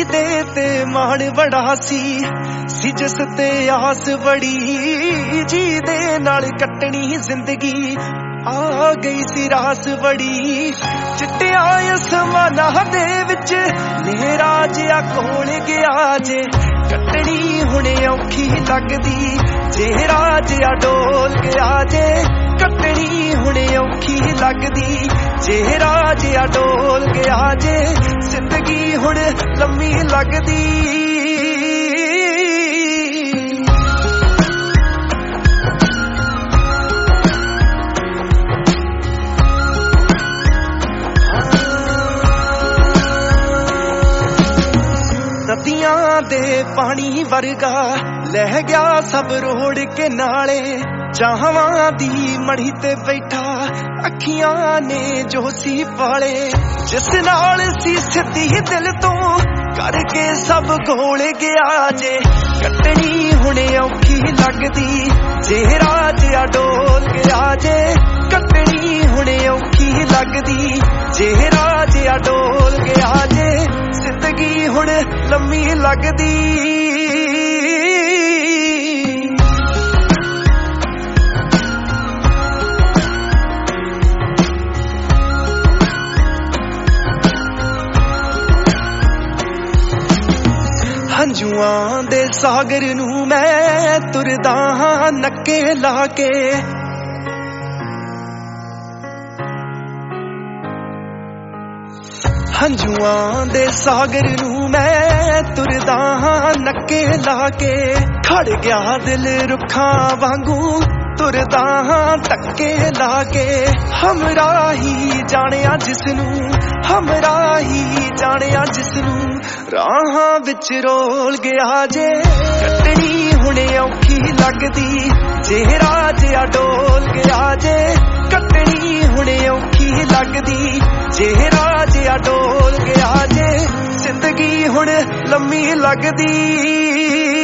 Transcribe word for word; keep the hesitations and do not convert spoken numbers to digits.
ਦੇ ਤੇ ਮਾਣ ਬੜਾ ਸੀ ਸੀ ਜਿਸ ਤੇ ਆਸ ਬੜੀ ਜੀ ਦੇ ਨਾਲ ਕੱਟਣੀ ਜ਼ਿੰਦਗੀ ਆ ਗਈ ਸੀ ਰਾਸ ਬੜੀ ਚਿੱਟਿਆ ਅਸਮਾਨਾਂ ਦੇ ਵਿੱਚ ਨੇਰਾ ਜਿਹਾ ਕੋਲ ਗਿਆ ਜੇ ਕੱਟਣੀ ਹੁਣ ਔਖੀ ਲੱਗਦੀ ਚਿਹਰਾ ਜਿਹਾ ਡੋਲ ਗਿਆ ਜੇ ਕੱਟਣੀ ਹੁਣ ਔਖੀ ਲੱਗਦੀ ਚਿਹਰਾ ਜਿਹਾ ਡੋਲ ਗਿਆ ਜੇ ਜ਼ਿੰਦਗੀ ਹੁਣ ਲੰਮੀ ਲੱਗਦੀ ਨਦੀਆਂ ਦੇ ਪਾਣੀ ਵਰਗਾ ਲਹਿ ਗਿਆ ਸਭ ਰੋੜ ਕੇ ਨਾਲੇ ਚਾਹਵਾਂ ਦੀ ਮੜੀ ਤੇ ਬੈਠਾ ਅੱਖੀਆਂ ਨੇ ਜੋ ਸੀ ਪਾਲੇ ਜਿਸ ਨਾਲ ਸੀ ਸਿੱਧੀ ਦਿਲ ਤੋਂ ਕਰਕੇ ਸਭ ਗੋਲ ਗਿਆ ਜੇ ਕੱਟਣੀ ਹੁਣ ਔਖੀ ਲੱਗਦੀ ਚਿਹਰਾ ਜਿਹਾ ਡੋਲ ਗਿਆ ਜੇ ਕੱਟਣੀ ਹੁਣ ਔਖੀ ਲੱਗਦੀ ਚਿਹਰਾ ਜਿਹਾ ਡੋਲ ਗਿਆ ਜੇ ਜ਼ਿੰਦਗੀ ਹੁਣ ਲੰਮੀ ਲੱਗਦੀ ਹੰਝੂਆਂ ਦੇ ਸਾਗਰ ਨੂੰ ਮੈਂ ਤੁਰਦਾ ਹਾਂ ਨੱਕੇ ਲਾ ਕੇ ਹੰਝੂਆਂ ਦੇ ਸਾਗਰ ਨੂੰ ਮੈਂ ਤੁਰਦਾ ਹਾਂ ਨੱਕੇ ਲਾ ਕੇ ਖੜ ਗਿਆ ਦਿਲ ਰੁੱਖਾਂ ਵਾਂਗੂ ਤੁਰਦਾ ਹਾਂ ਧੱਕੇ ਲਾ ਕੇ ਹਮਰਾ ਹੀ ਜਾਣਿਆ ਜਿਸਨੂੰ ਹਮਰਾ ਹੀ ਜਾਣਿਆ ਜਿਸਨੂੰ ਰਾਹਾਂ ਵਿੱਚ ਰੋਲ ਗਿਆ ਜੇ ਕੱਟਣੀ ਹੁਣ ਔਖੀ ਲੱਗਦੀ ਚਿਹਰਾ ਜਿਹਾ ਡੋਲ ਗਿਆ ਜੇ ਕੱਟਣੀ ਹੁਣ ਔਖੀ ਲੱਗਦੀ ਚਿਹਰਾ ਜਿਹਾ ਡੋਲ ਗਿਆ ਜੇ ਜ਼ਿੰਦਗੀ ਹੁਣ ਲੰਮੀ ਲੱਗਦੀ